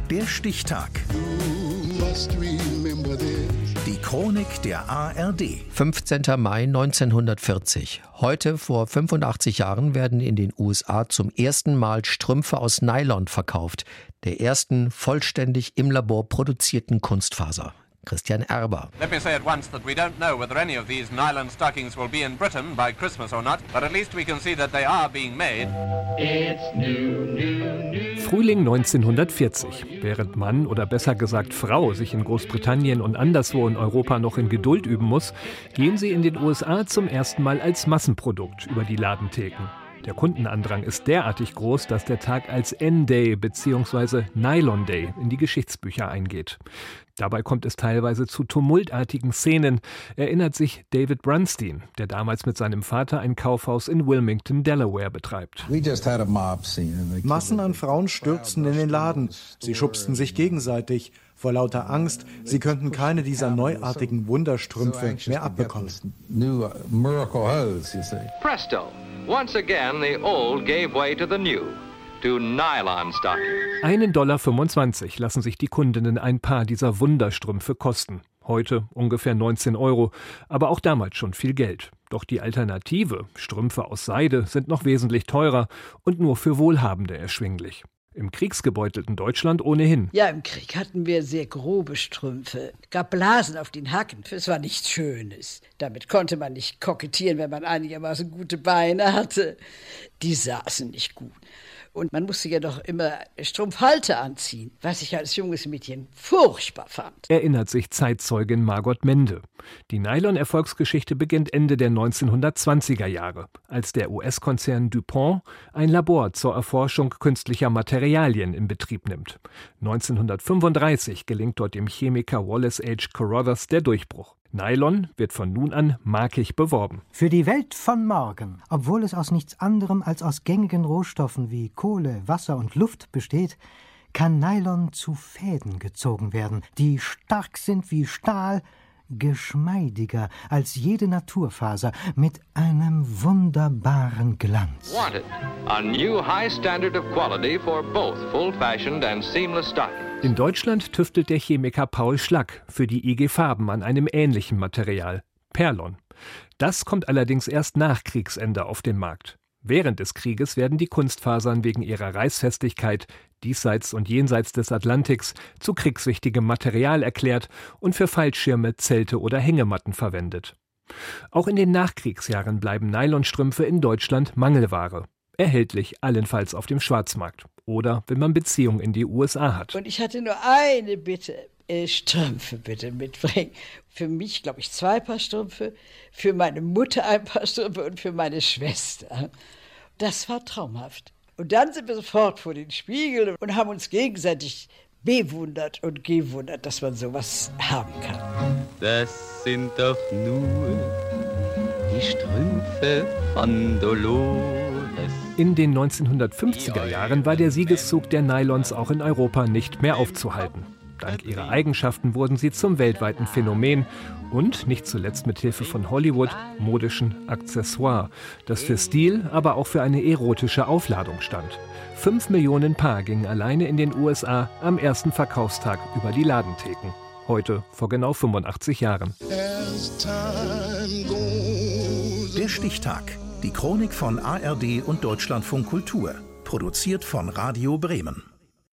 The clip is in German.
Der Stichtag. Die Chronik der ARD. 15. Mai 1940. Heute, vor 85 Jahren, werden in den USA zum ersten Mal Strümpfe aus Nylon verkauft. Der ersten vollständig im Labor produzierten Kunstfaser. Christian Erber. Let me say at once that we don't know whether any of these nylon stockings will be in Britain by Christmas or not, but at least we can see that they are being made. It's new. Frühling 1940. Während Mann oder besser gesagt Frau sich in Großbritannien und anderswo in Europa noch in Geduld üben muss, gehen sie in den USA zum ersten Mal als Massenprodukt über die Ladentheken. Der Kundenandrang ist derartig groß, dass der Tag als N-Day bzw. Nylon Day in die Geschichtsbücher eingeht. Dabei kommt es teilweise zu tumultartigen Szenen, erinnert sich David Brunstein, der damals mit seinem Vater ein Kaufhaus in Wilmington, Delaware betreibt. Massen an Frauen stürzten in den Laden. Sie schubsten sich gegenseitig. Vor lauter Angst, sie könnten keine dieser neuartigen Wunderstrümpfe mehr abbekommen. Presto! Once again the old gave way to the new. To nylon stockings. $1,25 lassen sich die Kundinnen ein Paar dieser Wunderstrümpfe kosten. Heute ungefähr 19 €, aber auch damals schon viel Geld. Doch die Alternative, Strümpfe aus Seide, sind noch wesentlich teurer und nur für Wohlhabende erschwinglich. Im kriegsgebeutelten Deutschland ohnehin. Ja, im Krieg hatten wir sehr grobe Strümpfe. Gab Blasen auf den Hacken. Es war nichts Schönes. Damit konnte man nicht kokettieren, wenn man einigermaßen gute Beine hatte. Die saßen nicht gut. Und man musste ja doch immer Strumpfhalter anziehen, was ich als junges Mädchen furchtbar fand. Erinnert sich Zeitzeugin Margot Mende. Die Nylon-Erfolgsgeschichte beginnt Ende der 1920er Jahre, als der US-Konzern DuPont ein Labor zur Erforschung künstlicher Materialien in Betrieb nimmt. 1935 gelingt dort dem Chemiker Wallace H. Carothers der Durchbruch. Nylon wird von nun an markig beworben. Für die Welt von morgen, obwohl es aus nichts anderem als aus gängigen Rohstoffen wie Kohle, Wasser und Luft besteht, kann Nylon zu Fäden gezogen werden, die stark sind wie Stahl, geschmeidiger als jede Naturfaser, mit einem wunderbaren Glanz. Wanted. A new high standard of quality for both full-fashioned and seamless stockings. In Deutschland tüftelt der Chemiker Paul Schlack für die IG Farben an einem ähnlichen Material, Perlon. Das kommt allerdings erst nach Kriegsende auf den Markt. Während des Krieges werden die Kunstfasern wegen ihrer Reißfestigkeit diesseits und jenseits des Atlantiks zu kriegswichtigem Material erklärt und für Fallschirme, Zelte oder Hängematten verwendet. Auch in den Nachkriegsjahren bleiben Nylonstrümpfe in Deutschland Mangelware. Erhältlich allenfalls auf dem Schwarzmarkt oder wenn man Beziehungen in die USA hat. Und ich hatte nur eine Bitte, Strümpfe bitte mitbringen. Für mich, glaube ich, 2 Paar Strümpfe, für meine Mutter ein Paar Strümpfe und für meine Schwester. Das war traumhaft. Und dann sind wir sofort vor den Spiegel und haben uns gegenseitig bewundert und gewundert, dass man sowas haben kann. Das sind doch nur die Strümpfe von Dolores. In den 1950er Jahren war der Siegeszug der Nylons auch in Europa nicht mehr aufzuhalten. Dank ihrer Eigenschaften wurden sie zum weltweiten Phänomen und, nicht zuletzt mit Hilfe von Hollywood, modischen Accessoire, das für Stil, aber auch für eine erotische Aufladung stand. 5 Millionen Paar gingen alleine in den USA am ersten Verkaufstag über die Ladentheken. Heute vor genau 85 Jahren. Der Stichtag. Die Chronik von ARD und Deutschlandfunk Kultur. Produziert von Radio Bremen.